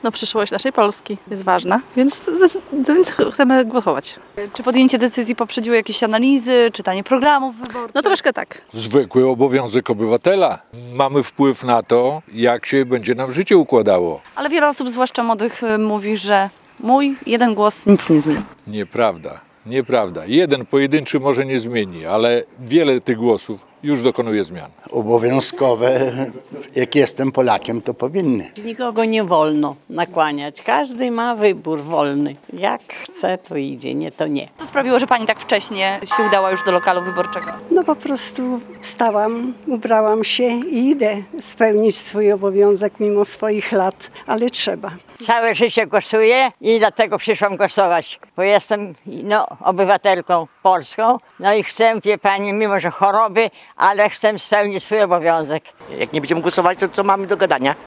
No, przyszłość naszej Polski jest ważna, więc chcemy głosować. Czy podjęcie decyzji poprzedziło jakieś analizy, czytanie programów wyborczych? No troszkę tak. Zwykły obowiązek obywatela. Mamy wpływ na to, jak się będzie nam życie układało. Ale wiele osób, zwłaszcza młodych, mówi, że mój jeden głos nic nie zmieni. Nieprawda. Nieprawda. Jeden pojedynczy może nie zmieni, ale wiele tych głosów już dokonuje zmian. Obowiązkowe, jak jestem Polakiem, to powinny. Nikogo nie wolno nakłaniać. Każdy ma wybór wolny. Jak chce, to idzie, nie to nie. Co sprawiło, że pani tak wcześnie się udała już do lokalu wyborczego? No po prostu wstałam, ubrałam się i idę spełnić swój obowiązek mimo swoich lat, ale trzeba. Całe życie głosuję i dlatego przyszłam głosować, bo jestem obywatelką polską, no i chcę, wie pani, mimo że choroby, ale chcę spełnić swój obowiązek. Jak nie będziemy głosować, to co mamy do gadania?